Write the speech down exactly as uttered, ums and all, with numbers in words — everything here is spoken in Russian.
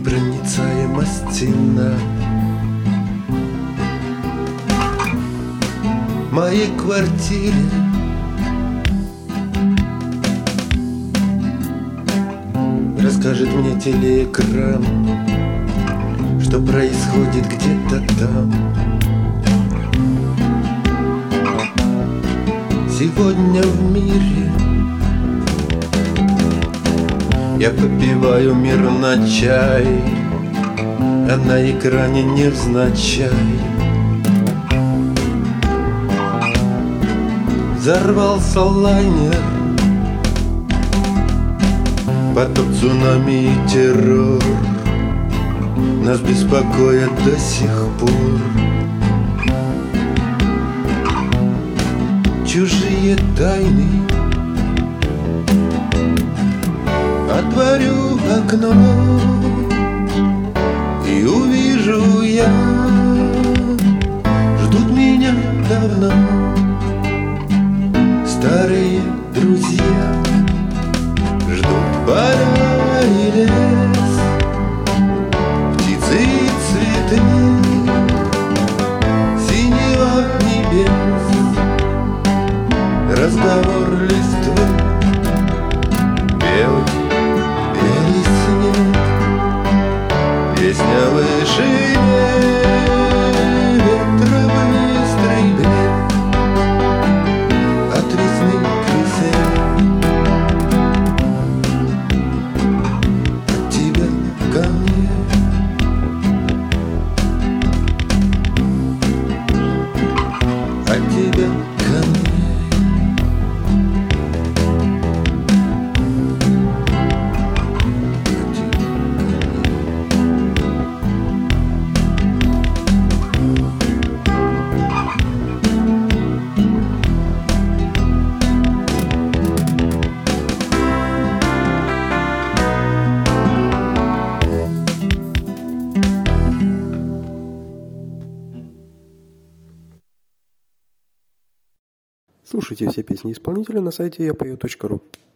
непроницаема стена. В моей квартире расскажет мне телеэкран, что происходит где-то там. Сегодня в мире я попиваю мир на чай, а на экране невзначай взорвался лайнер. Поток, цунами и террор нас беспокоят до сих пор. Чужие тайны. Отворю окно и увижу я, ждут меня давно старые друзья. Ждут поля и лес, птицы и цветы, синего небес, разговор листвы, белый, белый снег, песня в вышине, ветра быстрый бег от весны к весне. От тебя ко мне, от тебя ко мне. Слушайте все песни исполнителя на сайте я пою точка ру.